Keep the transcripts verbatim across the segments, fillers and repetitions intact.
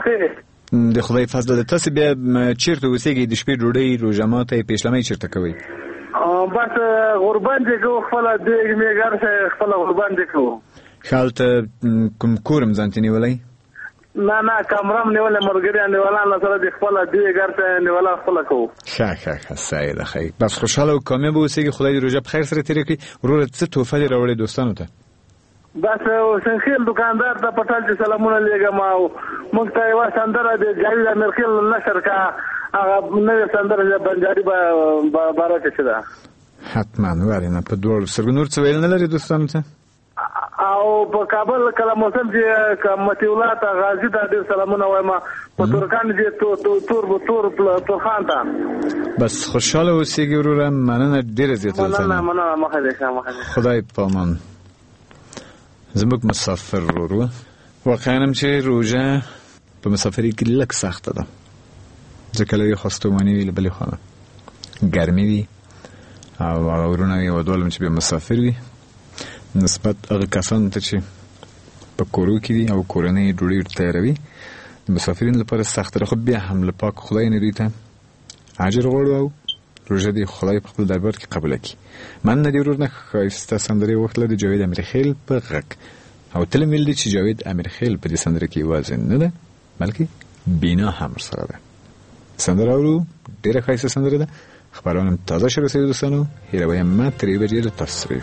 خیر. د خدای فضل ده. تاسو بیا چیرته اوسېږئ؟ د شپې ډوډۍ روژه ماتی پیشلمۍ چیرته کوئ؟ بس غربان دې کوو، خپله دیګ میګر شه خپله غربان دې کوو. ښه هلته کوم کورم ځانته نیولی؟ نه نه کمرم نیولی، ملګریان نیولان سره د خپله دیګر ته نیوله خپله کوو. ښه ښه ښه صحیح ده. ښه بس خوشحاله او کامیاب اوسېږئ. خدای دې روژه په خیر سره تېره کړي. وروره څه تحفه دې راوړې دوستانو ته؟ بس سنخیل دکاندار ته پټال چې سلامونه لېږم او موږ ته یوه سندره د جاوید امیرخیل نشر کا هغه نوې سندره د بنجاري باره کې چې ده. حتما ولې نه، په دواړو سترګو نور څه ویل نه لري دوستانو ته؟ او په کابل کله موسم چې مطیع الله ته غازي ته ډېر سلامونه وایم، په ترکان چې تور تور تورخان ته. بس خوشحاله اوسېږئ وروره. مننه ډېره زیاته. مننه مننه مخه دې ښه مخه دې. خدای په امان. زموږ مسافر ورو واقعا هم چې روژه په مسافرۍ کې لږ سخته ده، ځکه لږ خواستوماني وي، له بلې خوا ګرمي وي او هغه ورونه وي او دوال هم چې بیا مسافر وي نسبت هغه کسانو ته چې په کورو کې دي او کورنۍ ډوډۍ تیاروي د مسافرینو لپاره سخته ده. خو بیا هم له پاک خدای نه دوی ته اجر غواړو او روژه دې خدای په خپل دربار کې قبوله کړي. مننه دې ورور نه. ښایسته سندرې وکړله د جاوید امیرخیل په غږ او تل مې لیدل چې جاوید امیرخیل په دې سندره کې یوازې نه ده بلکې بینا هم ورسره ده. سندره اورو، ډېره ښایسته سندره ده. خبرونه هم تازه شوې رسېدو دوستانو. هیروی ما ترې بجې له تاسو سره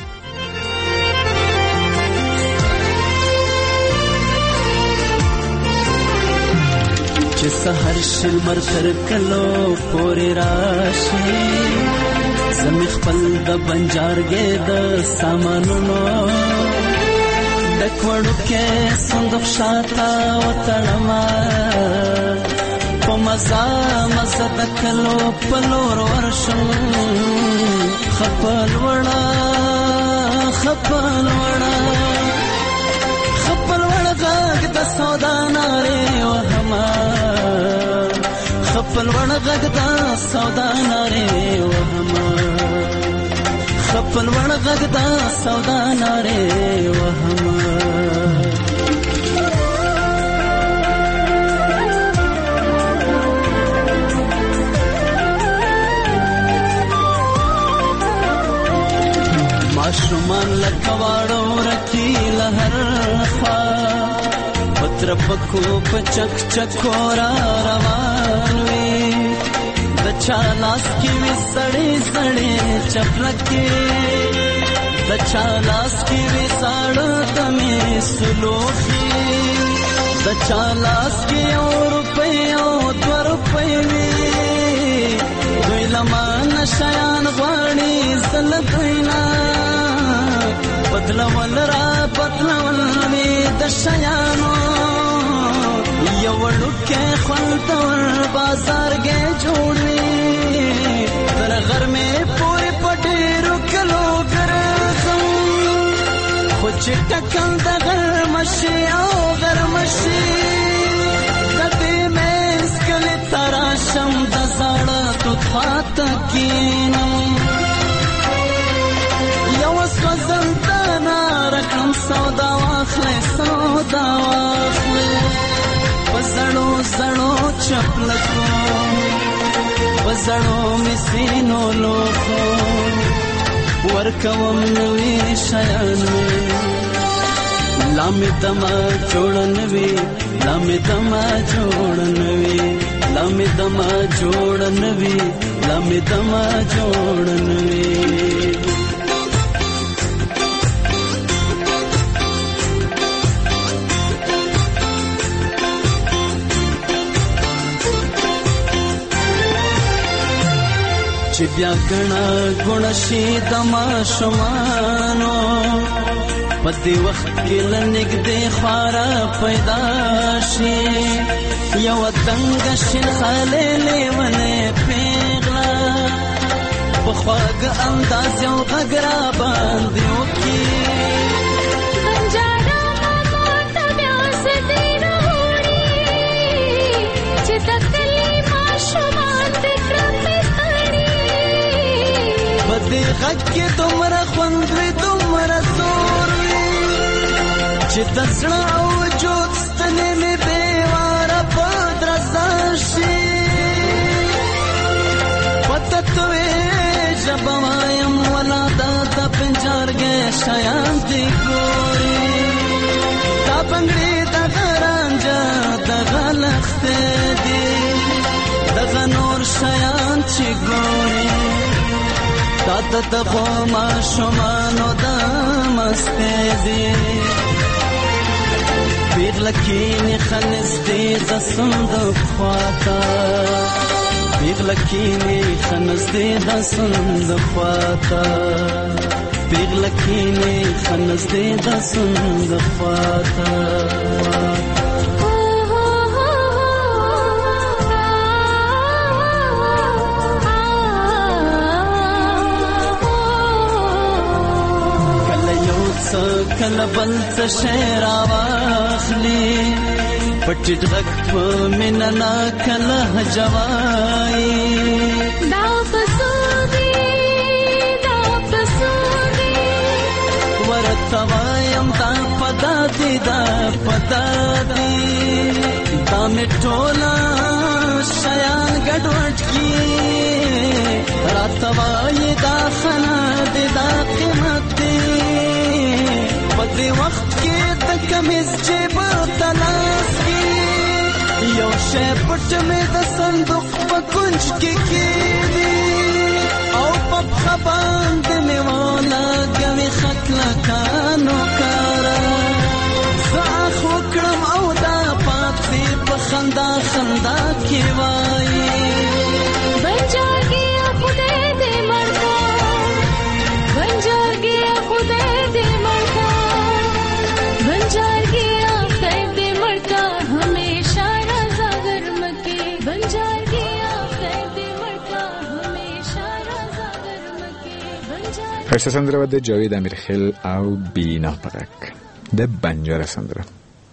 چې سحر شل مر تر کلو پورې راشي زمي خپل د بنجارګې د سامانونو دکوړو کې صندوق شاته وتړما په مزا مزا د کلو پلور ورشم خپل وړا خپل وړا خپل وړا غږ د سودا نارې وهما خپل وړا غږ د سودا نارې وهما خپل وړا غږ د سودا نارې وهما ماشومان لکواړو رکی لهر خوا پتر پکو پچک چکورا روان وی د چا لاس کې وی سړې سړې چپلکې د چا لاس کې وی ساړه تمې سلوخي د چا لاس کې اور په او در په وی دوی لمان شیان غواړي زل دوینا بدلول را بدلول می د شیانو یو لکه خلطور بازار کې جوړوي تر غر مې پورې پټیرو کلو ګرځم خو چې ټکل د غر مشي او غر مشي د دې مې سکلې تراشم د زړه تو خاط کینم یو سوزم تنا رقم سودا واخلې سودا واخلې وزړو زړو چپلکو وزړو مسینو لوخو ورکوم نوې شیان لامې دما جوړن وی لامې دما جوړن وی لامې دما جوړن وی لامې دما جوړن وی چې بیا ګڼه ګڼه شي د ماشومانو په دې وخت کې له نږدې خواره پیدا شي یوه تنګه شین خالې لیونې پیغله په خواږه انداز یو غږ را باندې وکړي دې غږ کې دومره خوند وي دومره زور وي چې د زړه او وجود ستنې مې بېواره مسته دی دغه نور شیان چې ګورې تا ته د خو ماشومانو د مسته دی پیغله کینې ښه نږدې د صندوق خواته پیغله کینې ښه نږدې د صندوق خواته پیغله کینې ښه نږدې د صندوق خواته کله بل څه شی راواخلي پټ غږ په مینه نه کله جوایي دا پسودي دا پسودي ورته وایم دا پدا دي دا پدا دي دا مې ټوله شیان ګډوډ کړي راته وایي دا خنا دي دا قیمت دي په وخت کې د کمیز جیب تلاس کې یو شی پټ مې د صندوق په کنج کې کېدی او په پښه باندې مې ولګوي خط لکانو کاره زه اخ وکړم او دا پاتې په خندا خندا کې وایي بنجار گیا خدای دې مرکا بنجار گیا خدای دې مرکا بنجار گیا خیر دے مڑکا ہمیشہ رضا گرم کے بنجار گیا خیر دے مڑکا ہمیشہ رضا گرم کے بنجار ښایسته سندره وه د جاوید امیرخیل او بینا په غږ د بنجاره سندره.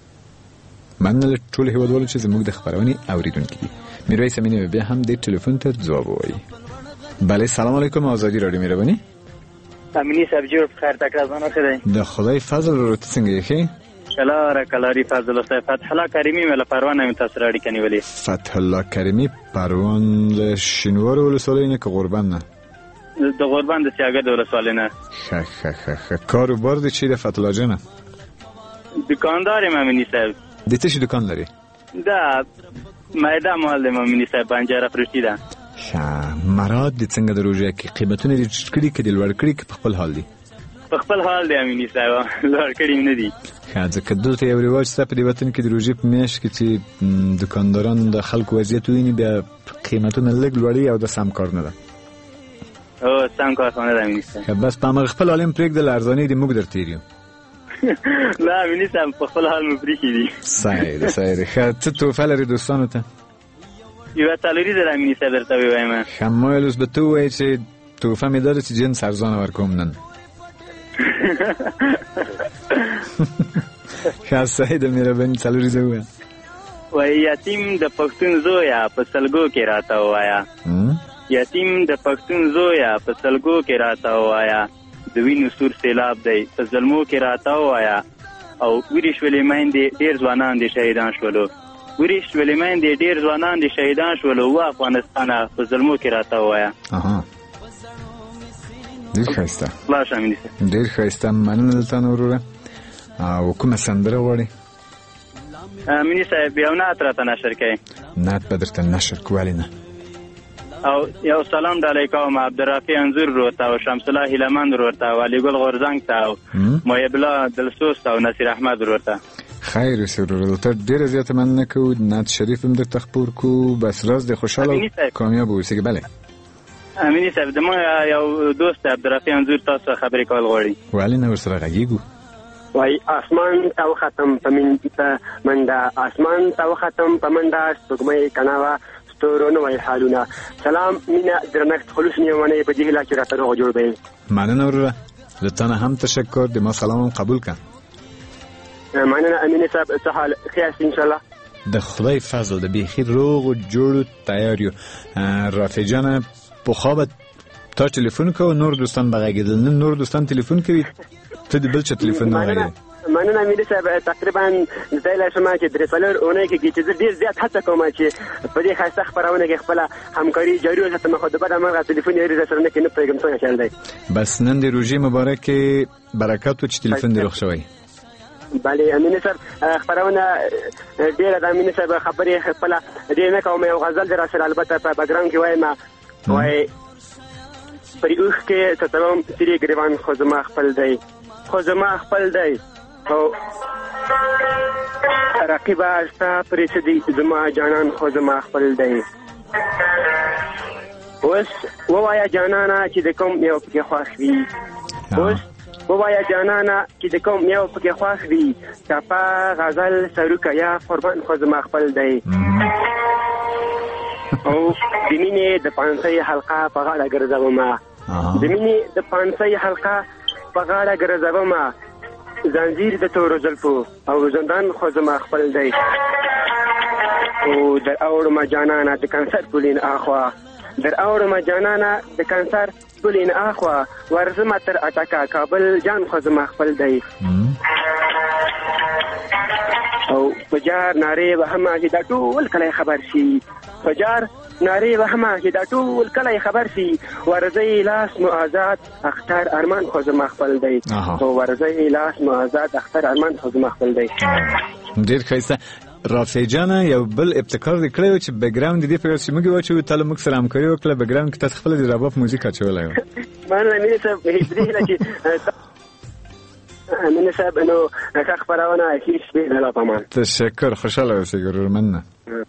مننه له ټولو هیوادوالو چې زموږ د خپرونې اوریدونکي دي. میرویس امینی بیا هم د ټلیفون ته ځواب ووایي. بله سلام علیکم آزادی رادیو مهرباني. امینی صاحب جوړ خیر تکړه ځان ښه دی د خدای فضل ورته څنګه یې ښې کلاره کلاري فضل صاحب فتح الله کریمي مې له پروان مې تاسو را اړیکه نیولې فتح الله کریمي پروان له شینوارو ولسوالۍ نه که غوربند نه د غوربند د سیاګه د ولسوالۍ نه ښه ښه ښه ښه کاروبار د چی د فتح الله جانه دکاندار یم امینی صاحب د څه شي دکان لري دا مایده مال دی امینی صاحب بنجاره فروشي ده ښه مراد د څنګه د روژې کې قیمتونه دې ټیټ کړي که دې لوړ کړي که په خپل حال دي په خپل حال دی امینی صاحب لوړ کړي نه دي ښه ځکه دلته یو رواج شته په دې وطن کې د روژې په میاشت کې چې دکانداران د خلکو وضعیت وویني بیا قیمتونه لږ لوړوي او د سم کار نه ده او سم کار نه ده امینی صاحب بس په همغه خپل حال یې پرېږده له ارزانۍ دې موږ در تېر یو لا امینی صاحب په خپل حال مو پرېښي دي صحیح ده صحیح ده ښه څه تحفه لرې دوستانو ته یوه څلوري زره امیني صاحب درته ووایم ښه ما ویل اوس به ته ووایې چې تحفه مې دا ده چې جنس ارزانه ورکوم نن ښه صحیح ده مهرباني څلوري زه ووایم وایي یتیم د پښتون زویه په سلګو کې راته ووایه یتیم د پښتون زویه په سلګو کې راته ووایه د وینو سور سیلاب دی په ظلمو کې راته ووایه او ویرې شولې میندې ډېر ځوانان دې شهیدان شولو وریش ولې مېندې ډېر ځوانان دي شهیدان شول او افغانستان په ظلمو کې راته وایا اها ډېر ښایسته الله شامل دي ډېر ښایسته مننه دلته وروره او کومه سندره غواړې امیني صاحب یو نعت راته نشر کړئ نعت به درته نشر کړو ولې نه او یو سلام ډالۍ کوم عبدالرافي انځور ورته او شمس الله هیلمند ورته او علي ګل غورزنګ ته او محب الله دلسوس او نصیر احمد ورته خیر سرور دلته ډیره زیاته مننه کوو نعت شریف هم درته خپور کوو بس راز د خوشحاله او کامیاب اوسئ بله امیني صاحب زما یو دوست عبدالرافي انځور تاسو خبرې کول غواړي ولې نه ورسره غږیږو وای اسمان تاو ختم پمنده منده اسمان تاو ختم پمنده سپوږمۍ کناوه ستورونه وای حالونه سلام مینا درنښت خلوص نیونه په دې هلا چې راته روغ جوړ به مننه وروره له تا نه هم تشکر د ما سلام هم قبول کړه مننه امینه صاحب څه حال خیر ان شاء الله د خدای فضل د بیخي روغ او جوړ تیار یو رافع جان په خواب تا ټلیفون کو نور دوستان بغاګیدل نور دوستان ټلیفون کوي ته د بل چا ټلیفون نه غواړي مننه امینه صاحب تقریبا زایله شمه چې درې څلور اونۍ کې چې ډیر زیات هڅه کوم چې په دې خاصه خبرونه کې خپل همکاري جاري وساتم خو د بعد امر ټلیفون یې رسره نه کې نه پیغام څنګه چل دی بس نن د روزي مبارک برکات او چې ټلیفون دی روښ شوی بله امین صاحب خبرونه ډیره د امین صاحب خبرې خپل ډیر نه کوم. یو غزل در سره البته په بیکګراوند کې وایم وای پرې اوخ کې تتوم سری ګریوان خو زما خپل دی خو زما خپل دی او رقیب استا پرې سدي زما جانان خو زما خپل دی. اوس ووایا جانانا چې د کوم یو پکې خوښ وي اوس ووایا جانانا چې د کوم یو پکې خوښ وي چاپا غزل سروکه یا قربان خو زما خپل دی. او د مینې د پانسۍ حلقه په غاړه ګرځومه د مینې د پانسۍ حلقه په غاړه ګرځومه زنجیر د تورو زلفو او زندان خو زما خپل دی. او در اوړم جانانا د کنسر ګلین اخوا در اوړم جانانا د کنسر ګلین اخوا ورزم تر اټکا کابل جان خو زما خپل دی. او فجار ناره به هم چې دا ټول کله خبر شي فجار ناره به هم چې دا ټول کله خبر شي ورزي لاس مو آزاد اختر ارمان خو زما خپل دی. او ورزي لاس مو آزاد اختر ارمان خو زما خپل دی. ډیر ښایسته. رافع جان یو بل ابتکار دی کړی چې بیکګراوند دې په چې موږ واچو تعالی موږ سلام کوي کله بیکګراوند کې تاسو خپل د رباب موزیک اچولای و. مانه مې څه په دې چې امین صاحب نو که خبرونه هیڅ به نه پامان. تشکر خوشاله اوسې ګورور مننه.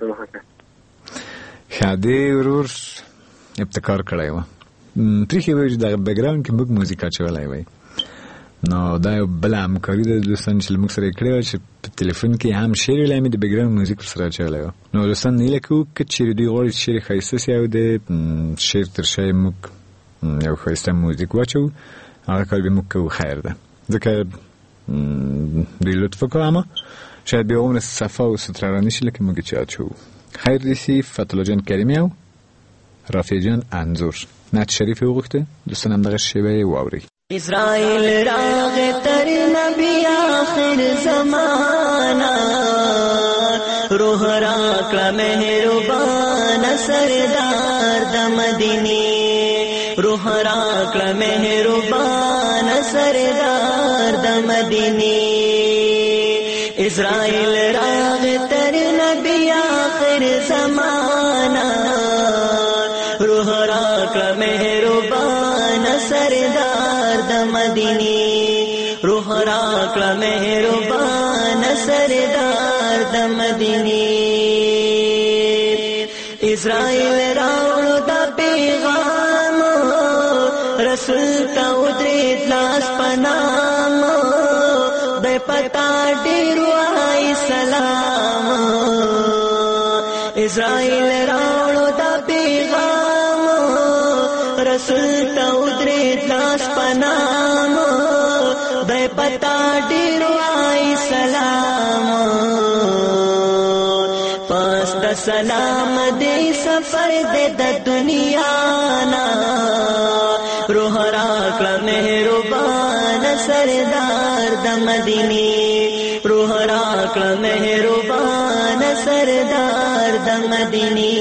خادي ورور ابتکار کړی و پرې وایي د بیکګراوند کې موږ موزیک اچولای وای. نو دا یو بل همکاري د دوستان چې موږ سره کړی چې په ټلیفون کې هم شعر ویلای مې د بیکګراوند موزیک سره اچولی و. نو دوستان نه لیکو که چیرې دوی غواړي چې شعر ښایسته سي او د شعر تر شا موږ یو ښایسته موزیک واچوو هغه کار به موږ کوو خیر ده ځکه دوی لطف وکړه اما شاید بیا عمر صفا او ستره نشي لکه موږ چې اچوو. خیر دیسی فتولا جان کریمی او رافع جان انظور نعت شریف وغوښته دوستان هم دغه شیبه واوري. اسرائیل راغ تر نبی آخر زمانہ روح راکړه مهربان سردار د مدینه روح راکړه مهربان سردار د مدینه اسرائیل راغ تر نبی آخر زمانہ روح راکړه مهربان سردار د مدینه روح راکړه مهربان سردار د مدینه اسرائیل راوړو د پیغام رسول ته ودرېد لاس پنام د پتا ډېر وای سلام اسرائیل راوړو د پیغام رسول ته ودرېد لاس پنام د پتا ډېر وای سلام پس د سلام دې سفر دې د دنیا نا روح راکړه مهربان سردار د مدینه روح راکړه مهربان سردار د مدینه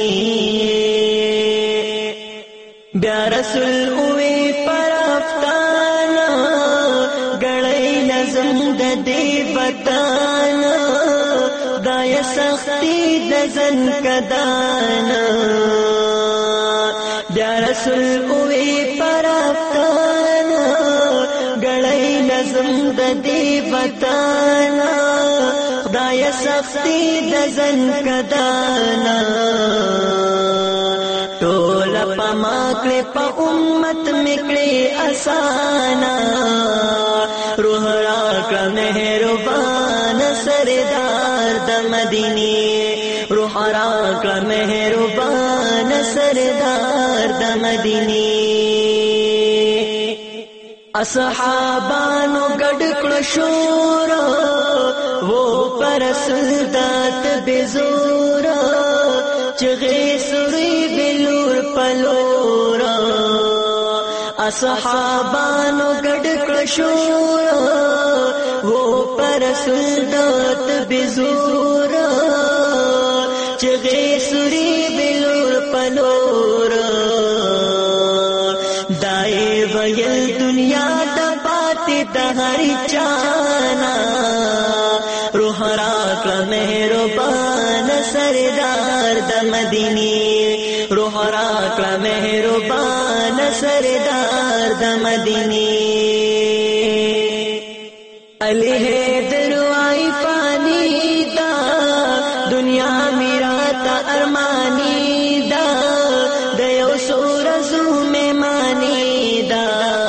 بیا رسول اوې پر افغان غړې نظم د دې وطن دای سختي د زن کدان بیا رسول اوې پر افغان غړې نظم د دې وطن دای سختي د زن کدان ټول پماکړه په امت میکړه اسانا روح راکړه مهربان سردار د مدینه روح راکړه مهربان سردار د مدینه اصحابانو ګډ کړه شور وو پر سلطات بزور چغې سوري بلور پلور اصحابانو ګډ کړه شور وو پر سلطات بزور چغې سوري بلور پلور دای ویل دنیا د پاتې د هر چانا مهربان سردار د مدینه روح راکړه مهربان سردار د مدینه علی حیدر وای فانی دا دنیا میرا تا ارمانی دا د یو سورزو میمانی دا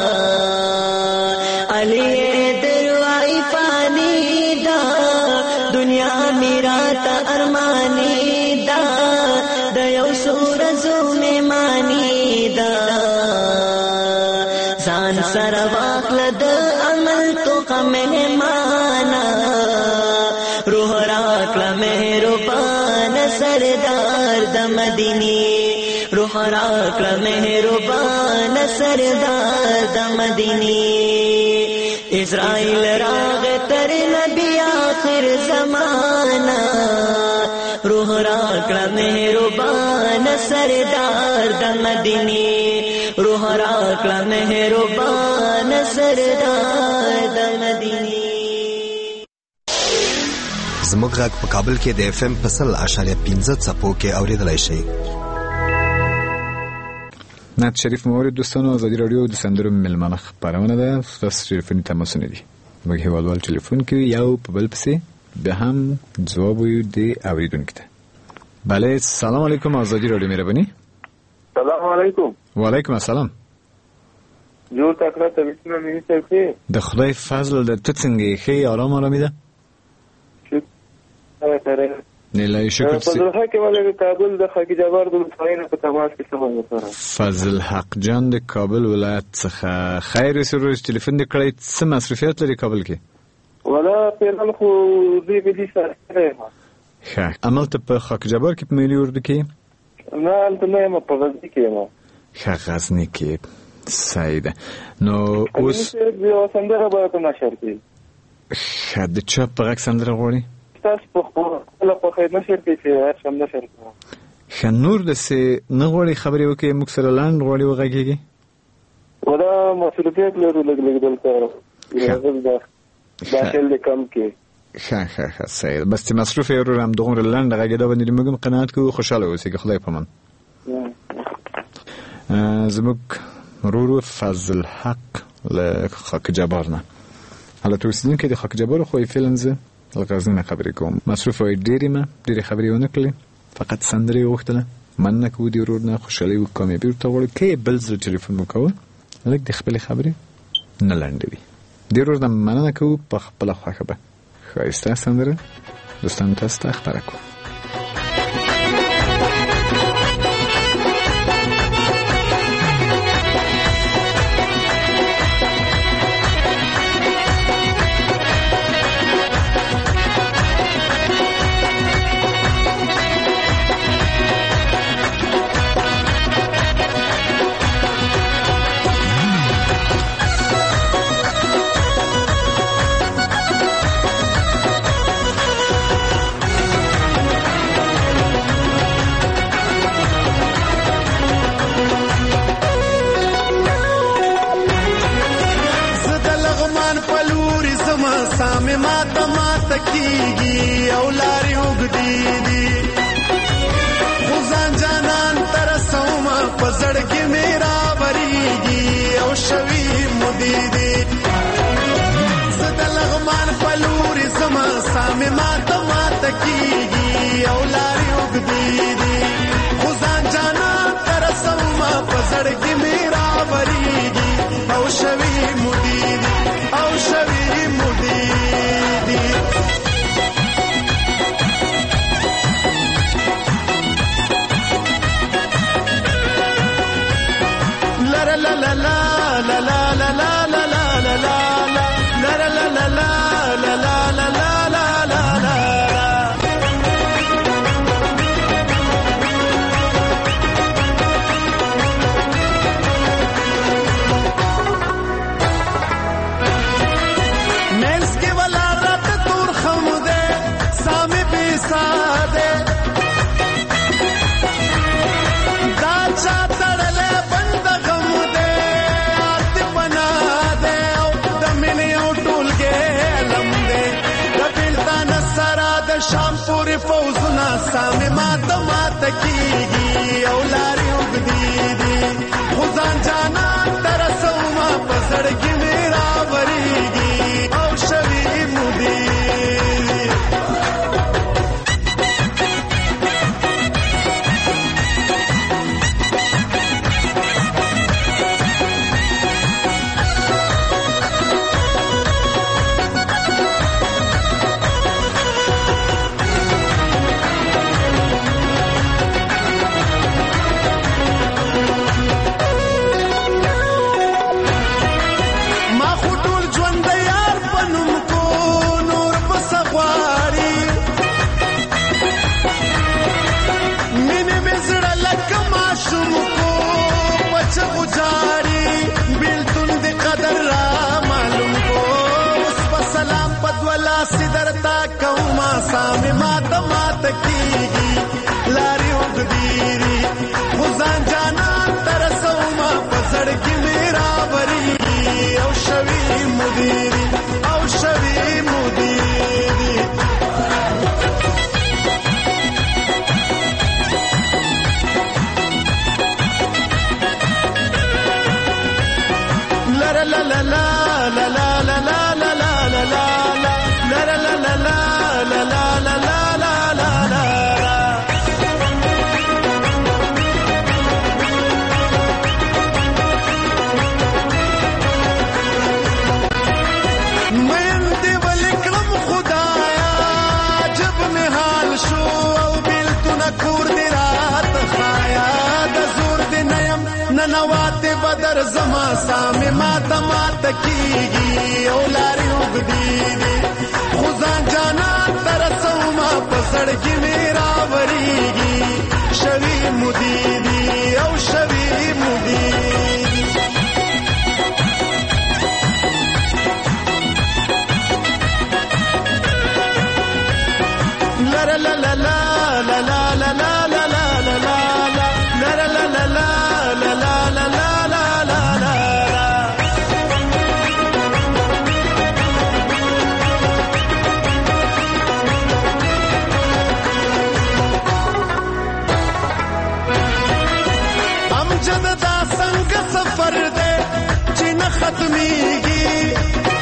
علی حیدر وای فانی دا دنیا میرا تا ارمانی دا د یو سورزو میمانی دا ځان سره واخله د عمل تو مهمانا روح راکړه مهربان سردار د مدینه روح راکړه مهربان سردار د مدینه اسرائیل راغ تر نبی آخر زمانہ روح راکړه مهربان سردار د مدینه روح راکړه مهربان سردار د مدینه زموږ غږ په کابل کې د اف ام په سل اشاریه پنځه څپو کې اوریدلای شئ. نعت شریف مورد دوستانو ازادي رادیو د سندرو ملمنه خبرونه ده. تاسو ټلیفوني تماسونه دي موږ هیوادوال ټلیفون کې یو په بل پسې به هم جواب وي د اوریدونکو ته. بله سلام علیکم ازادي رادیو مهرباني. سلام علیکم. وعلیکم السلام. جو تکړه ته وښنه مې څه د خدای فضل د تڅنګ خې آرام آرامي ده. نه لا شکر سي فضل حق ولې کابل د خاکی جبار د فاینه په تماس کې سمون وکړه. فضل حق جان د کابل ولایت څخه خیر سره ټلیفون د کړی څه مصرفیات لري کابل کې؟ ولا پیرل خو دې به دي سره ښه عمل ته په خاکی جبار کې په ملي اردو کې نه انت نه ما په غزني کې ما ښه غزني کې سعیده نو اوس یو سندره به ته نشر کې ښه د چا په غږ سندره غواړي؟ تاسو په خپل په خیر نشر کې چې هر شم نشر کوم ښه نور د سه نه غواړي خبرې وکړي موږ سره لاند غواړي وغږیږي ودا مسؤلیت لرو لګ لګ دل کار یو دا داخل د کم کې ښه ښه ښه سعید بس چې مصروف یې ورو هم دغه لاند غږیدا باندې موږ قناعت کوو خوشاله اوسئ خدای پامان. زموږ ورور فضل حق له خاک جبار نه حالا تو سیدین که دی خاک جبار خوی فیلنزه الغازنین خبری کوم مصروف های دیری ما دیری خبری ها نکلی فقط سندری وقتله من نکو دی ورور نه خوشحالی و کامی بیرو تا ولی که بلز رو تلیفون مکوه لک دی خبری خبری نلنده بی دی ورور نه من نکو پا خبلا خواه به خواهسته سندره دوستان تست اخبره کن. बंद गम दे आत बना سامي ماته ماته کیږي او لارې اوږدې دي خو ځان جانان ته رسومه په زړه کې مې راورېږي او شوي مودې سامي ماته ماته کیږي لارې اوږدې دي خو ځان جانان ته رسومه په زړه کې مې راورېږي او شوي مودې دي او شوي مودې دي لا لا لا لا لا لا لا لا لا لا لا لا لا لا لا La la la la la la la من دې ولکړم خدایا جب مې حال شو او بیلتونه کور دې رات خایا د زور دې نیم ننواته بدر زما سامي ماته ماته کیږي او لارې اوږدې دي خو ځان جانان ته رسومه په زړه کې مې راورېږي شوي مودې دي او شوي مودې دي لا لا لا لا لا لا لا لا لا لا لا لا لا لا لا لا لا لا لا سفر دے چې نه ختمیږي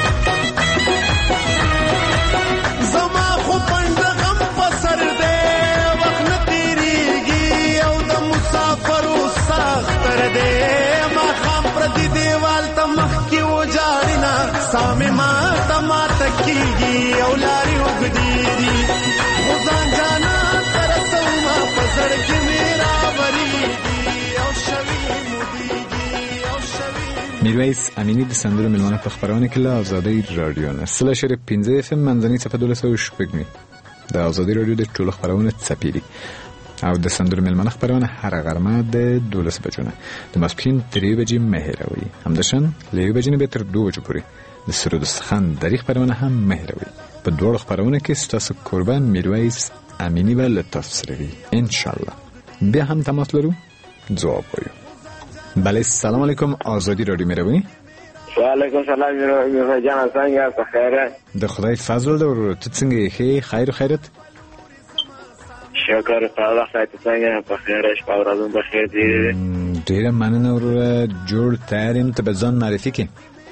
زما خو پند غم په سر دے وخت نه تیریږي او د مسافرو سختر دے ما خام پردي دیوال ته مخ کې وجاړینا سامي ماته ماته کیږي او لارې اوږدې دي خو ځان جانان ته رسومه په زړه کې مې راورېږي او شوي مودې میرویس امینی د سندرو ملمانه په خبرونه کې له آزادۍ رادیو نه سل اشاره پنځه اف ام منځنۍ صفحه دولس او شپږمې د آزادۍ رادیو د ټولو خبرونه څپېدي او د سندرو ملمانه خبرونه هر غرمه د دولس بجو نه د ماسپښین درې بجې مهروي همداشان له یو بجې نه به تر دوه بجو پورې د سرود سخن درې خبرونه هم مهروي په دوه خبرونه کې ستاسو قربان میرویس امینی ول تاسو سره وي ان شاء الله بیا هم تماس لرو جواب وایو بله سلام علیکم آزادی رادیو میروی و علیکم سلام میروی جان څنګه په خیره د خدای فضل دور ته څنګه یې خیر خیرت شکر په الله خدای ته څنګه په خیره شپه او ورځ په خیر دي ډیر مننه ورو جوړ تیارم ته ځان معرفي کې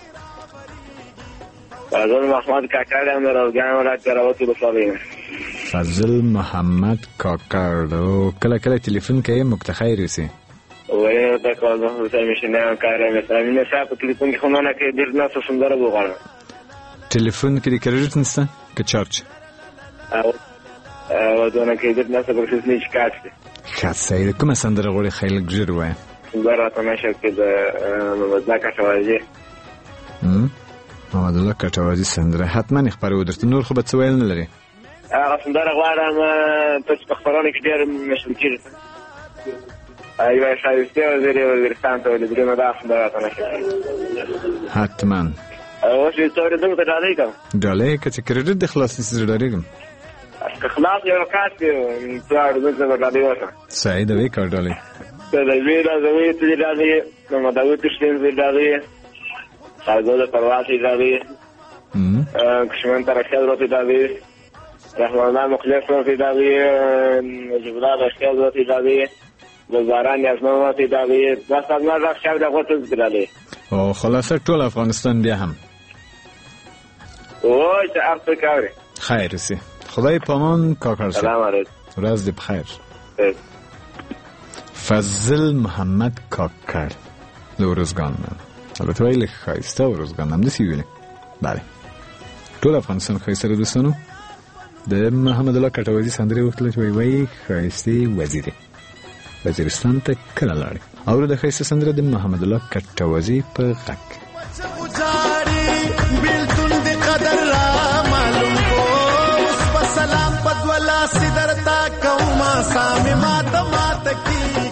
فضل محمد کاکا دې راوګان ولات راوته بسوي فضل محمد کاکا کله کله ټلیفون کوي مکتخیر وسی وای دا کول نو څه مشه نه کارم مثلا مینه صاحب ټلیفون کې خونه نه کې ډیر نه څه سندره وغواړم ټلیفون کې د کریډټ نشته که چارج او او دا نه کې ډیر نه څه پروسس نه شکایت خاصه کومه سندره غوړي خیل ګجر وای سندره ته نشه کې د محمد کټوازی هم محمد الله کټوازی سندره حتما خبرو درته نور خو به څه ویل نه لري هغه سندره غواړم په خبرونه کې ډیر مشهور ایوه شایسته وزیری وزیرستان ته ولې درې مده خبره ته نشي حتما او چې څوره دغه ډالۍ کوم ډالۍ که چې کریډټ د خلاص نشي ډالۍ کوم که خلاص یو کاټ دی څوار دغه ډالۍ وته سعید وی کار ډالۍ ته د ویرا زوی ته ډالۍ نو مداوی تشتین دی ډالۍ خالد د پرواز دی ډالۍ ام کښمن تر خیال وته ډالۍ رحمانه مخلص وتی داوی جبران اشکال وتی داوی بزاران یزمه وتی داوی بس از من رفت شب دقوت زگرالی او خلاصه ټول افغانستان بیا هم اوه چه عرض کاری خیر رسی خدای پامان کاکر سید سلام علیکم راز دی بخیر فضل محمد کاکر د ورزګان البته ویل خایسته ورزګان هم دسی ویل بله ټول افغانستان خایسته دوستانو د محمد الله کټوازی سندره وکړه چې وای وای خایسته وزیره وزیرستان ته کله لاړ او د خایسته سندره د محمد الله کټوازی په غږ بیلتون دی قدر را معلوم کو اس پا سلام پدولا سدرتا کوما سامی مات مات کی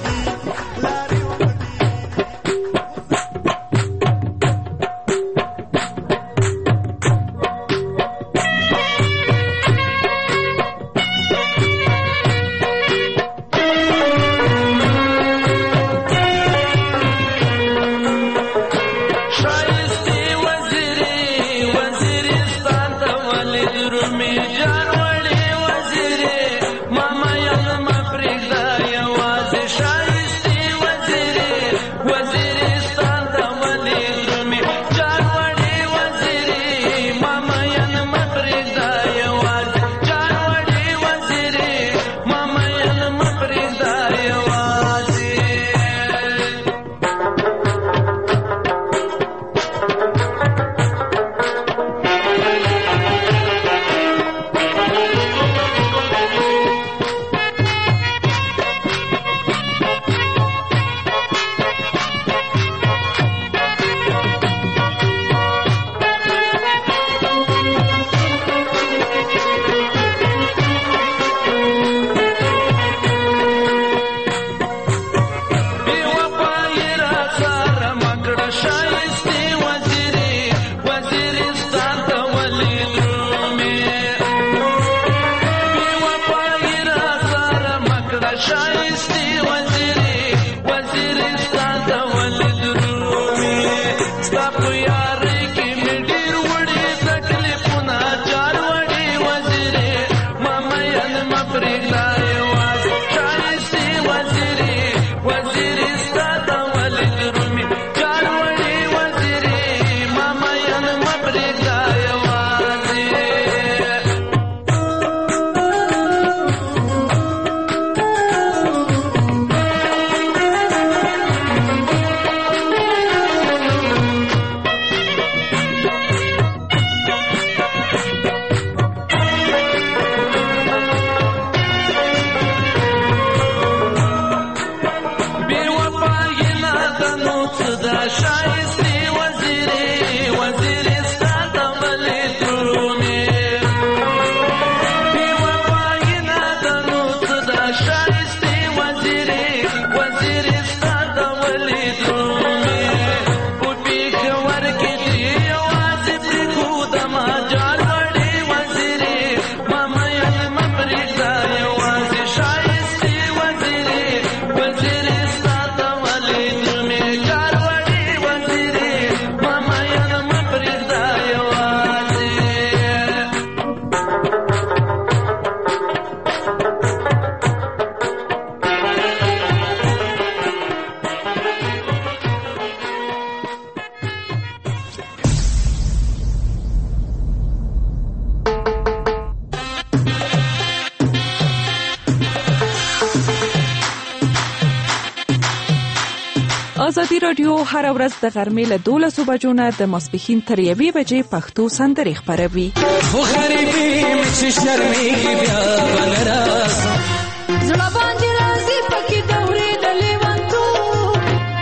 ازادي رادیو هر ورځ د غرمې له دولسو بجو نه د ماسپښین تر یوې بجې پښتو سندرې خپروي. خو غریبي مې چې شرمېږي بیا به نه راسم زړه باندې راځي پکې دورې د لیونتوب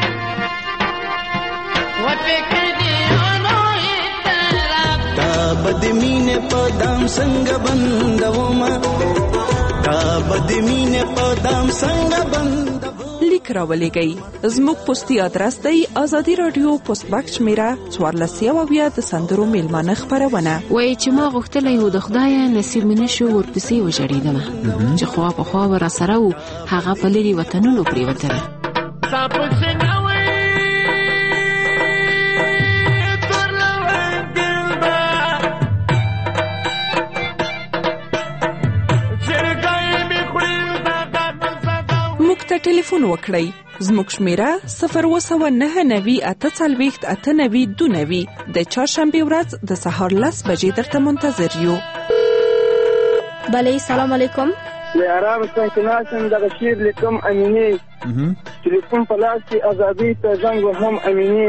وفکر دې آنو اطلاق تا به د مینې په دام څنګه بندومه تا به د مینې په دام څنګه بندومه. لیک راولېږئ. زموږ پوسټي ادرس دی ازادي رادیو پوسټ باکس شمیره څوارلس یو اویا د سندرو میلمانه خپرونه. وایي چې ما غوښتلی و د خدایه نصیب مې نه شو ورپسې وژړېدمه چې خوا په خوا به راسره و هغه په لرې وطنونو پرېوتله. ته ټلیفون وکړئ. زموږ شمیره صفر اووه سوه نهه نوي اته څلوېښت اته نوي دوه نوي. د چهارشنبې ورځ د سهار لس بجې درته منتظر یو. بله سلام علیکم. له آرام څخه ناسم دغه شعر لیکم امینې ټلیفون په لاس کې ازادۍ ته زنګ وهم امینې.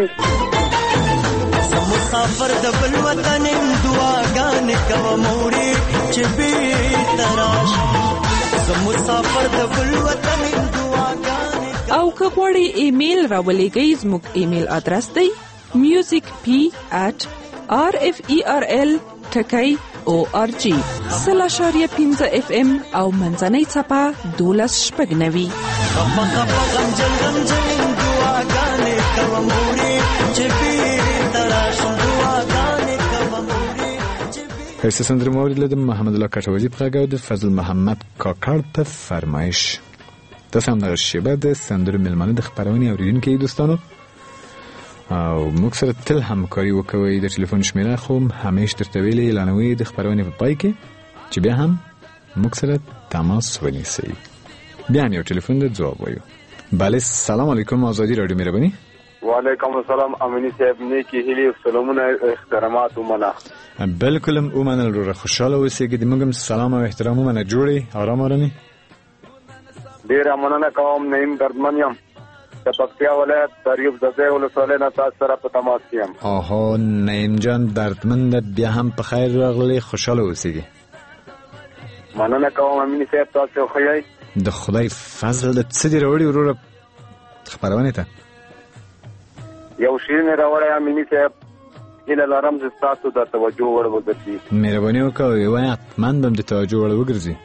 مسافر د بل وطن دعاګانې کوم وړي چې بیرته راشي. زه مسافر د بل وطن دعاګانې. او که غواړئ ایمیل راولېږئ، زموږ ایمیل ادرس دی music p at r f e r l ټکی او ار جی سل اشاریه پنځه اف ام او منځنۍ څپه دولس شپږ نوي. خپه خپه غمجن غمجن دعاګانې کوم وړي چې بیرته راشي. دعاګانې کوم وړي چې بیرته. ښایسته سندرې مو واورېدلې د محمد الله کټوجي په غږ او د فضل محمد کاکړ په فرمایش. تاسو هم دغه شیبه د سندرو میلمانه د خپرونې اورېدونکي دوستانو او موږ سره تل همکاري وکوئ. د ټلیفون شمیره خو همیش درته ویلې اعلانوي د خپرونې په پای کې چې بیا هم موږ سره تماس ونیسئ. بیا هم یو ټلیفون د ځواب وایو. بله سلام علیکم آزادی رادیو مهرباني. وعلیکم السلام امینی صاحب، نیکی هیلې او سلامونه احترامات ومنه. بالکل هم ومنل وروره، خوشحاله اوسېږئ. د موږ هم سلام او احترام ومنه. جوړې ارام ارامي. ډېره مننه کوم. نعیم دردمن یم د پکتیا ولایت دریوب زده ولسوالۍ نه تاسو سره په تماس کې یم. آها نعیم جان دردمن، بیا هم په خیر راغلی، خوشحاله اوسېږئ. مننه کوم امینی صاحب، تاسو ښه یئ؟ د خدای فضل د څه دې راوړي وروره خپرونې ته؟ یو شعر مې راوړی امیني صاحب، هیله لرم چې ستاسو د توجه وړ وګرځي. مهرباني وکړئ، وایه حتما به م د توجه وړ وګرځي.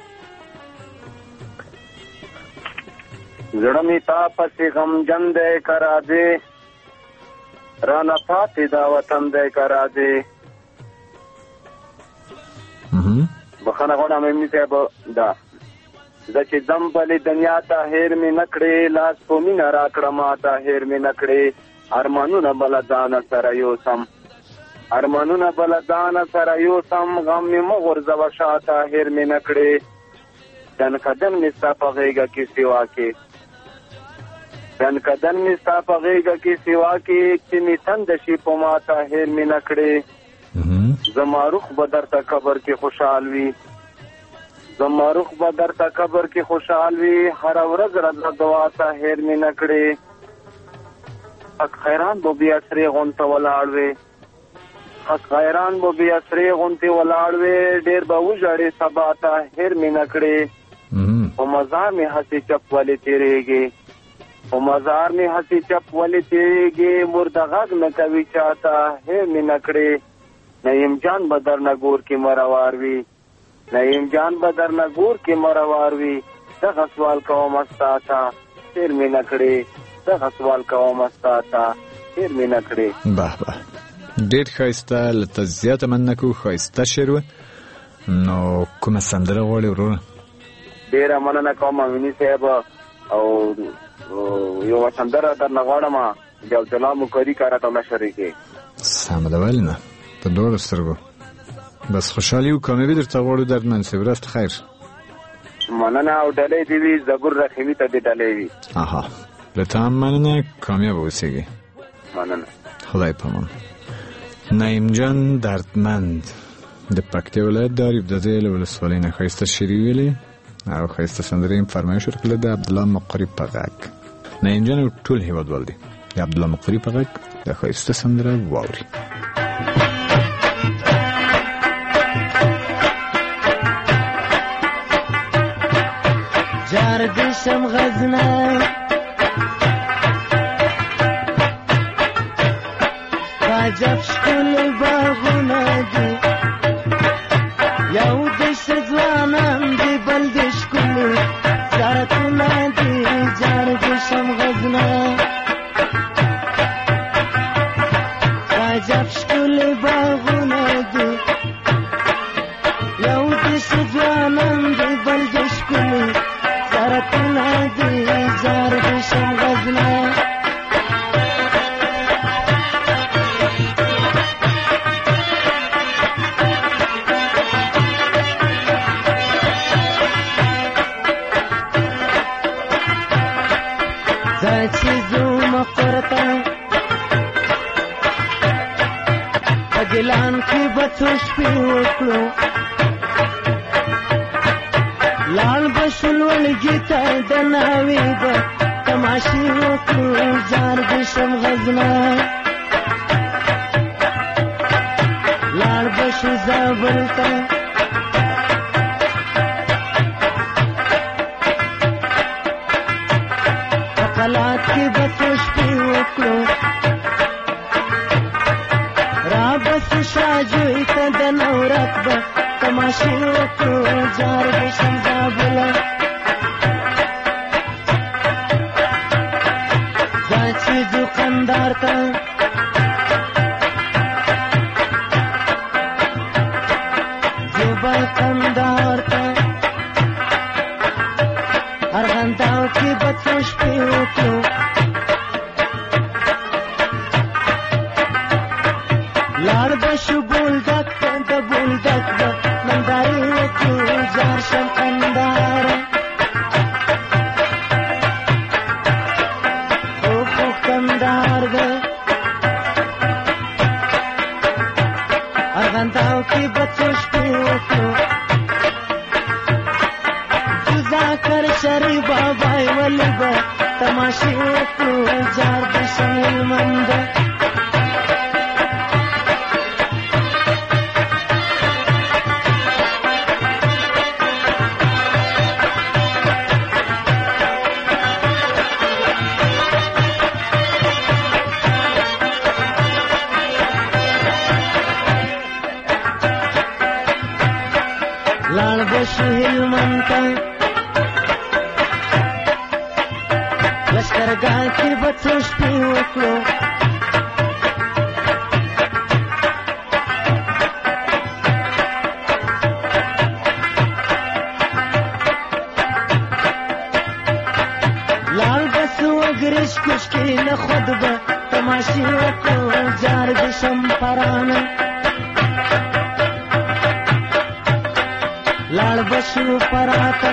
زړه مې تا پسې غمجن دی که راځې، رانه پاتې دا وطن دی که راځې. بخښنه غواړم امیني صاحب دا زه چې ځم بلې دنیا ته هیر مې نه کړې، لاس په مینه راکړه ما ته هیر مې نه کړې. ارمانونه بله ځانه سره یوسم، ارمانونه بله ځانه سره یوسم. غم مې مه غورځوه شاته هیر مې نه کړې. دنکدن مې ستا په غېږه کې سیوا کې، دنکدن مې ستا په غېږه کې سیوا کې، چې مې تنده شي په ما ته هیر مې نه کړې. زما روح به درته قبر کې خوشحال وي، زما روح به درته قبر کې خوشحال وي. هره ورځ راځه دعا ته هیر مې نه کړې. حق خیران به بیا سرې غونته ولاړ وې، حق خیران به بیا سرې غونتې ولاړ وې. ډېر به وژاړې سبا ته هیر مې نه کړې. په مزار مې هسې چپ ولې تېرېږې، په مزار مې هسې چپ ولې تېرېږې. مرده غږ نه کوي چاته هیر مې نه کړې. نعیم جان به درنه ګور کې مروار وي، نعیم جان به درنه ګور کې مروار وي. دغه سوال کوم ستا ته هیر مې نه کړې، دغه سوال کوم ستا ته هیر مې نه کړې. به به ډېر ښایسته، لته زیاته مننه کوو. ښایسته شعر و. نو کومه سندره غواړې وروره؟ ډېره مننه کوم امیني صاحب، او یوه سندره درنه غواړم د عبدالله مقري که راته نشر یې. سمه ده، ولې نه، په دواړو سترګو. بس خوشحالي او کامیابي درته غواړو دردمن صاحب. ورځ خیر. مننه او ډلۍ دې وي، زبور رحیمي ته دې ډلۍ وي. آها له تا هم مننه، کامیاب اوسېږئ. مننه، خدای پامان. نعیم جان دردمند د پکتیا ولایت د اریوب د ځای له ولسوالۍ نه ښایسته شعر یې ویلې او ښایسته سندرې یې فرمایش ورکړله د عبدالله مقري په غږ. نعیم جان او ټول هېوادوال دي د عبدالله مقري په غږ د ښایسته سندره واوري. جار دشم غزنه عجب شکل باغونه دي، یو دش ځوانان دي بل دش ښکلي زیارتونه دي. جار دشم غزنه عجب شکل باغونه دي، یو دش ځوانان دي بل دش ښکلي زیارتونه دي. جار دشم غزنه چې زو مقرتا اګلان کې بچو شپې وکړو لال بشل ولګیتا د ناوی به تماشې وکړو زار د شم غزنا لال بشو زابل ته حالات کې بچو شپې وکړو را بس شاجوی ته د نورت به تماشې وکړو جار د شمزابله ځه چې ځو قندار ته ځو به قندار ته ارغنداو کې بچو شپې وکړو لاړ بشو بولدک د بولدک به نندارې وکړو زار شم قنداره خو خو قندار دی ارغنداو کې بچو شپې وکړو ذاکر شری بابای ولی با تماشی وکړو جار د شمل مند لاړ بشو هلمند لشکرګاه کې بچو شپې وکړو لال بسو اگرش کش کې نه خود به تماشې وکړو جار د شم پرانه لال بسو پراته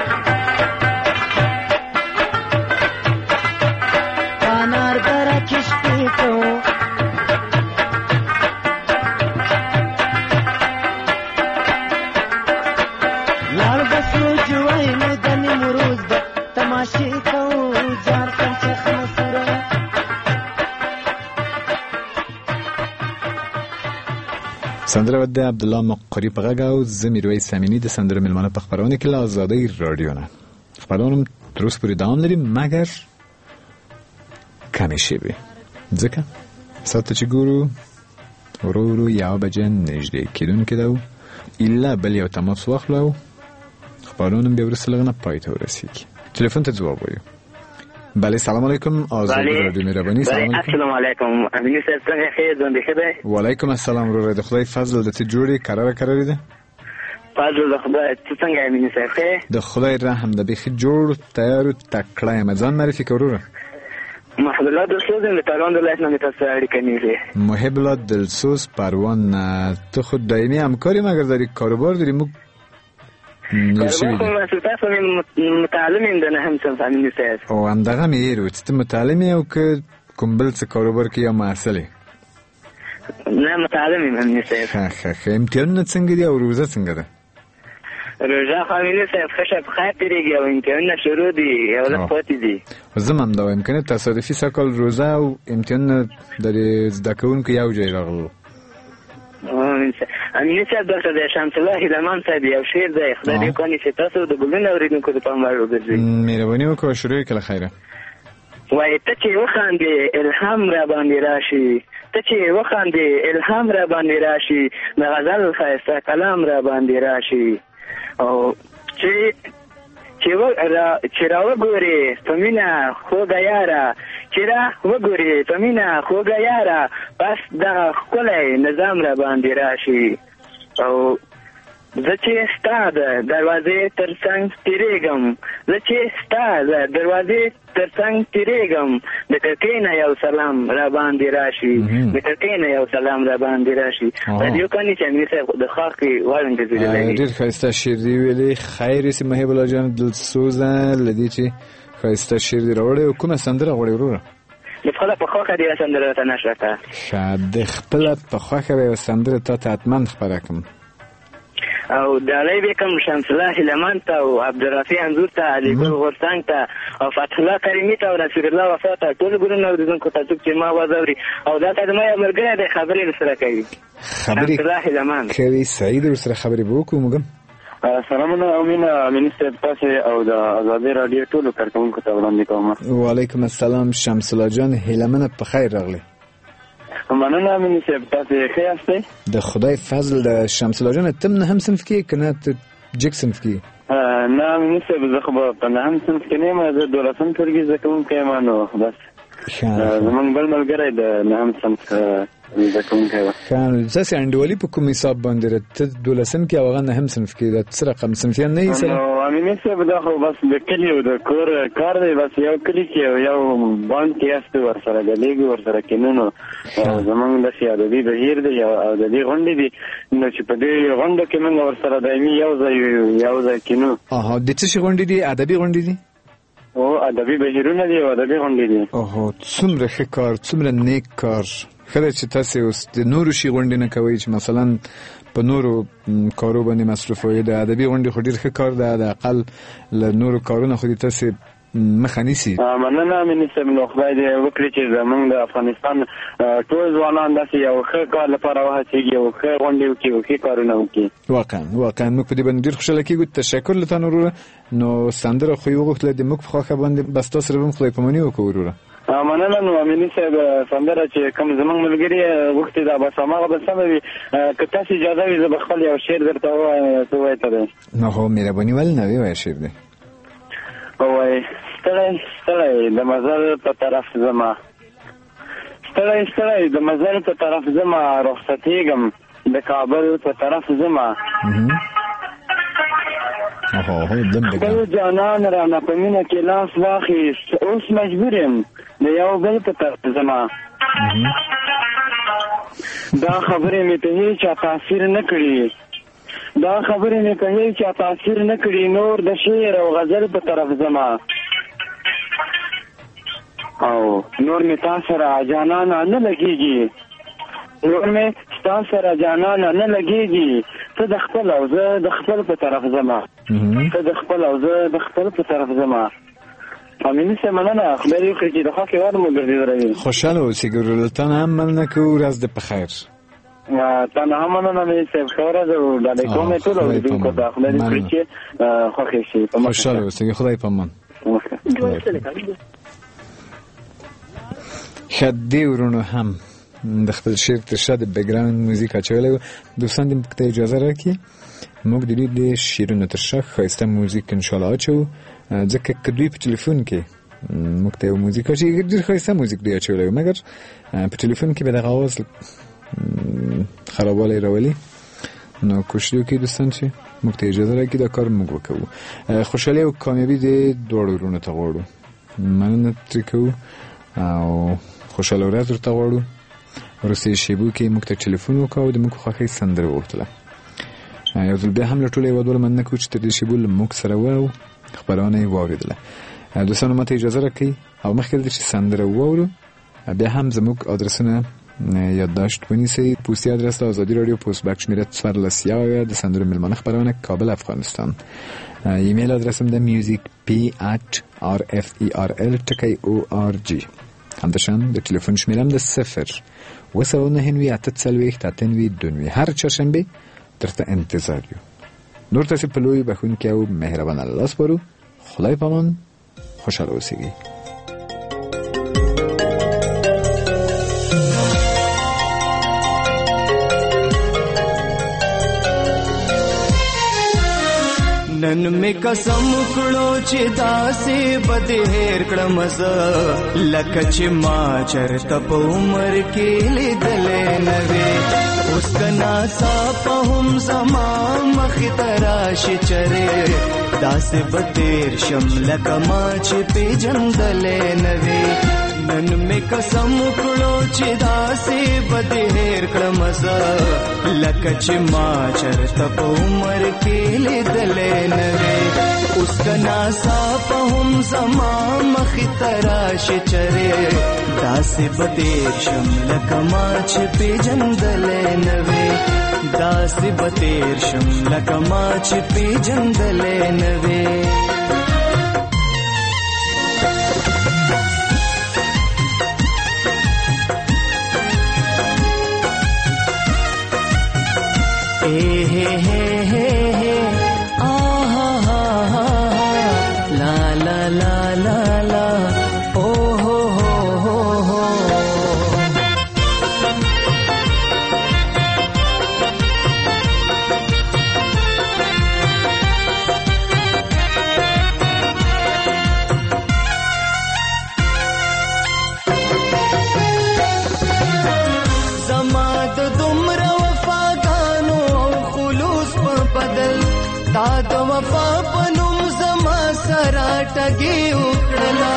سندره ود عبدالله مقری په غږ او زه میرویس امینی د سندره ملمانه په خبرونه کې له آزادۍ رادیو نه خبرونه تر اوسه پورې دوام لري مګر کمې شوي ځکه ساعت چې ګورو ورو ورو یو بجې نږدې کېدونکې ده ایله بل یو تماس واخلو خبرونه بیا وروسته لږ نه پای ته ورسېږي تلیفون ته ځواب وایو بله سلام علیکم آزادی رادیو مهربانی سلام علیکم السلام علیکم امینی صاحب څنګه خیر ژوند ښه دی وعلیکم السلام ورور د خدای فضل د ته جوړې قراره قرارې ده فضل د خدای ته څنګه امینی صاحب ښه د خدای رحم د بخي جوړ تیار تکړه یم ځان معرفي کړو محب الله دلسوز له پروان ولایت نه تاسو اړیکه نیولې محب الله دلسوز پروان ته خود دایمي همکاری مگر داری کاروبار داری مو کاروبار خو تاسو متعلم ده نه هم څه امینی صاحب او همدغه میرو چې متعلم یو که کوم بل څه کاروبار کې یا معسلې نه متعلم یم امینی صاحب ښه ښه ښه امتحانونه څنګه دي او روزه څنګه ده روژه خو امینی صاحب ښه شپ خیر تېرېږي او امتحانونه شروع دي یو لږ پاتې دي زه هم همدا وایم که نه تصادفي سږ کال روژه او امتحانونه د زده کوونکو یو ځای راغلل امینی صاحب دلته د شمس الله هیلمان صاحب یو شعر دی خدای دې وکړي چې تاسو د ګلونو اورېدونکو د پام وړ وګرځئ مهرباني وکړه شروع یې کړه خیره وایي ته چې وخاندې الهام را باندې راشي ته چې وخاندې الهام را باندې راشي د غزل ښایسته کلام را باندې راشي او چې چې را وګورې په مینه خوږه یاره چې را وګورې په مینه خوږه یاره بس دغه ښکلی نظام را باندې راشي او زه چې ستا د دروازې تر څنګ تېرېږم زه چې ستا د دروازې تر څنګ تېرېږم د کړکۍ نه یو سلام را باندې راشي د کړکۍ نه یو سلام را باندې راشي رادیو کاني چې امیر صاحب د خاص کې وارن دې دی ډېر ښایسته شعر دی ویلي. خیر سي محب الله جان دلسوزه لدی چې ښایسته شعر دی راوړی. او کومه سندره غواړې وروره؟ د خپله په خوښه دې یوه سندره راته نشره کړه. ښه، د خپله په خوښه به یوه سندره تا ته حتما خپره کړم. او ډالۍ به کوم شمس الله هلمند ته او عبدالرفیع انځور ته علي ګل غورځنګ ته او فتح الله کریمي ته او نصیر الله وفا ته ټول ګلونه اورېدونکو ته څوک چې ما آواز اوري او دلته زما یو ملګری دی خبرې ورسره کوي شمس الله هلمند کوي. سعید ورسره خبرې به وکړو موږ. سلامونه او مینه امین صاحب تاسې او د ازادۍ راډیو ټولو کارکوونکو ته وړاندې کوم. وعلیکم السلام شمس الله جان هلمند، په خیر راغلی. مننه امین صاحب تاسې ښه یاستئ؟ د خدای فضل. د شمس الله جان ته هم نهم صنف کې که نه ته جګ صنف کې؟ نه امین صاحب زه خو به په نهم صنف کې نه یم، زه دولسم ټولګي زده کوونکی یم. نو بس زمونږ بل ملګری د نهم صنف زده کوونکی و. ښه، ستاسې انډیوالي په کوم حساب باندې ده؟ ته دولسم کې او هغه نهم صنف کې ده، څه رقم صنفیان نه یې سره؟ نو امین صاحب دا خو بس د کلي او د کور کار دی، بس یو کلي کې یو باند کې یاستو ورسره ګډېږو ورسره کینونو. زمونږ داسې ادبي بهیر دی او ادبي غونډې دي، نو چې په دې غونډو کې موږ ورسره دایمي یو ځای یو ځای کینو. اها، د څه شي غونډې دي؟ ادبي غونډې دي؟ او ادبي بهیرونه دي او ادبي غونډې دي. اوهو، څومره ښه کار، څومره نیک کار. ښه ده چې تاسې اوس د نورو شي غونډې نه کوئ چې مثلا په نورو کارو باندې مصروف وئ. د ادبي غونډې خو ډېر ښه کار ده، د اقل له نورو کارونه خو دې تاسې مخه نیسي. مننه امین صاحب. نو خدای دې وکړي چې زموږ د افغانستان ټول ځوانان داسې یو ښه کار لپاره وهڅېږي او ښه غونډې وکړي او ښه کارونه وکړي. واقعا واقعا موږ په دې باندې ډېر خوشحاله کېږو. تشکر له تا نه وروره. نو سندره خو یې وغوښتله د موږ په خوښه باندې، بس تا سره به هم خدای پاماني وکړو وروره. مننه. نو امیني صاحب سندره چې کوم زموږ ملګري غوښتې ده بس هماغه به سمه وي. که تاسې اجازه وي زه به خپل یو شعر درته ووایم. څه وایې ته دی؟ نو هو مهرباني ولې نه وایه شعر دی. ووایي ستړی ستړی د مزل په طرف زما، ستړی ستړی د مزل په طرف زما، رخصتېږم د کابل په طرف زما. خپل جانان رانه په مینه کې لاس واخیست، اوس مجبور یم د یو بل په طرف زما. دا خبرې مې په هیڅ چا تاثیر نه کړي، دا خبرې مې په هیڅ چا تاثیر نه کړي، نور د شعر او غزل په طرف زما. او نور مې تا سره جانانه نه لګېږي، نور مې ستا سره جانانه نه لګېږي، ته د خپل او زه د خپل په طرف زما، ته د خپل او زه د خپل په طرف زما. امیني صاحب مننه. خدای دې وکړي چې د خاکې وار مو ګرځېدلی. خوشحاله اوسې ګورو. تا نه هم مننه کوو. ورځ دې په خیر. تا نه هم مننه امیني صاحب. ښه ورځ او ډالۍ کوم یې ټول اورېدونکو ته. خدای دې وکړي چې خوښې شي. خوشحاله اوسې. خدای په امان. ښه دې ورونو هم د خپل شعر تر شا د بیکګراوند موزیک اچولی و. دوستان دې موږ ته اجازه راکړي موږ د دوی د شعرونو تر شا ښایسته موزیک انشاءالله اچوو، ځکه که دوی په ټلیفون کې موږ ته یو موزیک اچوي، ډېر ښایسته موزیک دوی اچولی و، مګر په ټلیفون کې به دغه اواز خرابوالی راولي. نو کوشش وکړئ دوستان چې موږ ته اجازه راکړي دا کار موږ وکوو. خوشحالي او کامیابي د دواړو ورونو ته غواړو. مننه ترې کوو او خوشحاله ورځ ورته غواړو. وروستیو شیبو کې موږ ته ټلیفون وکړه او د موږ خوښۍ سندره وغوښتله. یو ځل بیا هم له ټولو هېوادوالو مننه کوو چې تر دې شیبو له موږ سره وه او خپرونه یې واورېدله. دوستانو ما ته اجازه راکړئ او مخکې له دې چې سندره واورو بیا هم زموږ ادرسونه یادداشت ونیسئ. پوستي ادرس د ازادي راډیو پوسټ باکس شمېره څوارلس یو د سندرو مېلمانه خپرونه کابل افغانستان. ایمیل ادرس هم د میوزیک پی ات آر اف ای آر ال ټکی او آر جی. همداشان د ټلیفون شمېره هم د صفر اوه سوه نهه نوي اته څلوېښت اته نوي دوه نوي. هر چهارشنبې درته انتظار یو. نور تاسې په لوی بښونکي او مهربان الله سپارو. خدای پامان. خوشحاله اوسئ. نن می قسم کړو چې داسې بد هیر کړم زه لکه چې ما چرته په عمر کې لیدلې نه وې اوس کنا سا په هم زما مخې ته راشي چرې داسې به تیر شم لکه ما چې پیژندلې نه وې نن می قسم کړو چې داسې بد هیر کړم زه لکه چې ما چرته په عمر کې لیدلې نه وې اوس کنا سا په هم زما مخې ته راشي چرې داسې به تیر شم لکه ما چې پیژندلې نه وې داسې به تیر شم لکه ما چې پیژندلې نه وې Hey, hey, hey, hey, hey, ah, ah, ah, ah, la, la, la, la, la, oh, ho, ho, ho, ho. Zamad dumra تا د وفا پنوم زما سره ټګي وکړلا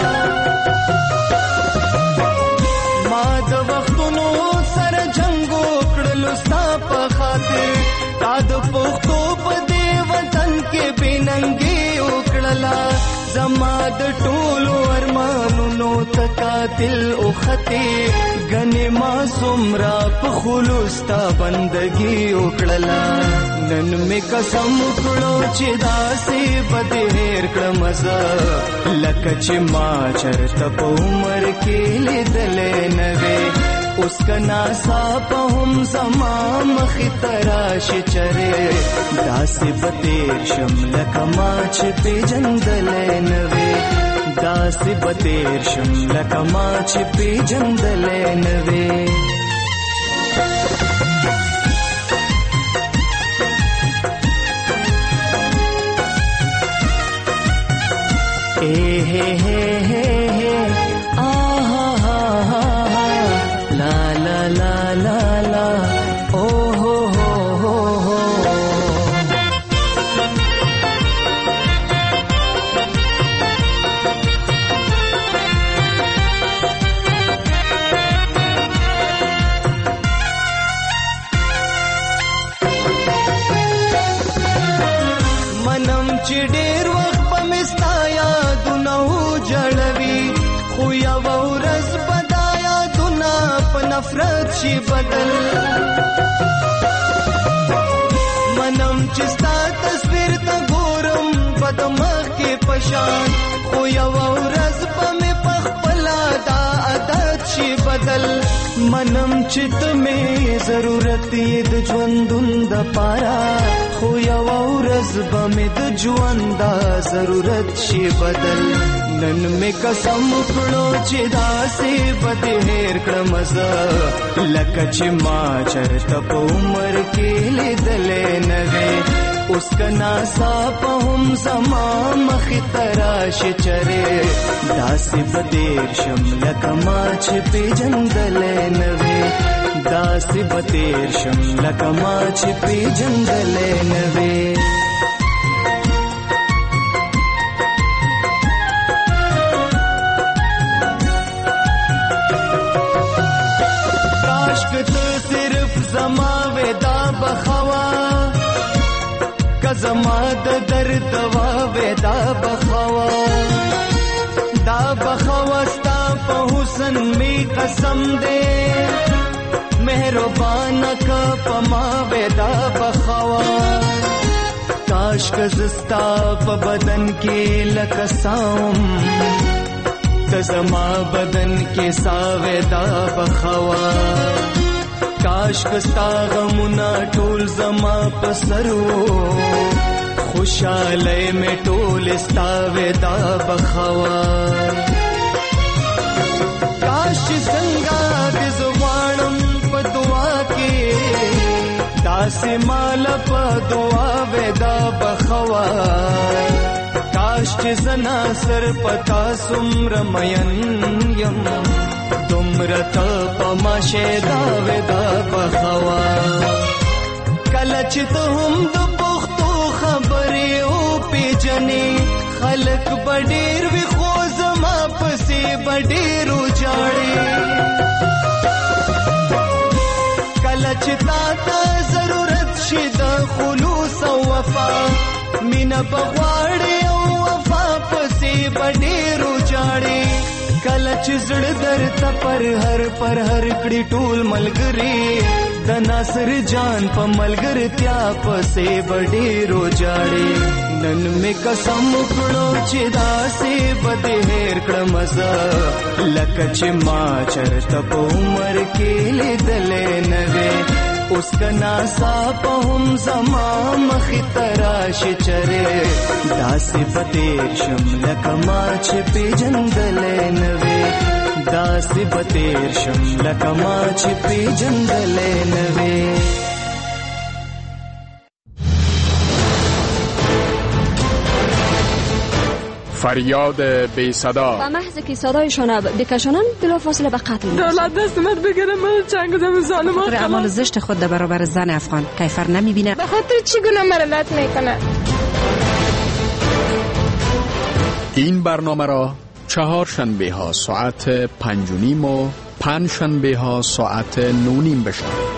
ما د وختونو سره جنگ وکړلو ستا په خاطر تا د پښتو په دې وطن کې بننګي وکړلا زما د ټولو ارمانونو تقاتل او خطي غني ما سمرا په خلوص تا بندگی وکړلا نن می قسم کړو چې داسې بد هیر کړم زه لکه چې ما چرته په عمر کې لیدلې نه وې اوس کنا سا په هم زما مخې ته راشي چرې داسې به تیر شم لکه ما چې پیژندلې نه وې داسې به تیر شم لکه ما چې پیژندلې نه وې Hey, hey, hey, hey, hey, ah, ah, ah, ah, la, la, la, la, la, oh, ho, ho, ho, ho. Manam چې ډېر وخت په مستا یادونه جوړوي خو یو ورځ بدا یادونه په نفرت شي بدل منم چې ستا تصویر ته ګورم په دماغ کې پشان خو یو ورځ په مې په خپله دا عادت شي بدل منم چې ته مې ضرورت یې د ژوندون دپاره خو یو ورځ به مې د ژوند دا ضرورت شي بدل نن می قسم کړو چې داسې بد هیر کړم زه لکه چې ما چرته په عمر کې لیدلې نه وې اوس کنا سا په هم زما مخې ته راشي چرې داسې به تیر شم لکه ما چې پیژندلې نه وې داسې به تیر شم لکه ما چې پیژندلې نه وې زما ودا بخوا کزما د درد دوا ودا بخوا دا بخوا ستا په حسن می قسم دے مهربان کا پما ودا بخوا کاش کزستا په بدن کې لکسام تزما بدن کې ساودا بخوا کاش کستا غمنا ټول زما پسرو خوشاله می ټول استا ودا بخوا کاش څنګه د زوانم په دعا کې داسې مال په دعا ودا بخوا چې زنا سر پتا سمر مین یم دومره ته په ما شیدا ودا بخوا کله چې ته هم د پښتو خبرې او پیجنې خلک بډیر وی خو زما پسې بډیرو جاړي کله چې تا ته ضرورت شي د خلوص او وفا مینا بغواړي او وفا پسې بډیرو جاړي کله چې زړه درته پر هر پر هر کړي ټول ملګری د ناصر جان په ملګرتیا پسې بډیرو جاړي نن می قسم کړو چې داسې بده هیر کړم زه لکه چې ما چرته په عمر کې لیدلې نه وې اوس کنا سا په هم زما مخې تراشي چرې داسې بده شم لکه ما چې پیژندلې نه وې داسې بده شم لکه ما چې پیژندلې نه وې فریاد بی صدا و محض که صدایشان بکشانند بلافاصله به قتل می‌رسند. دولت دست من بگیره من چنگ زم ظالمان خاطر اعمال زشت خود در برابر زن افغان کیفر نمیبینه به خاطر چی گناه مرلت میکنه. این برنامه را چهار شنبه ها ساعت پنج و نیم و پنج شنبه ها ساعت نو نیم بشنوید.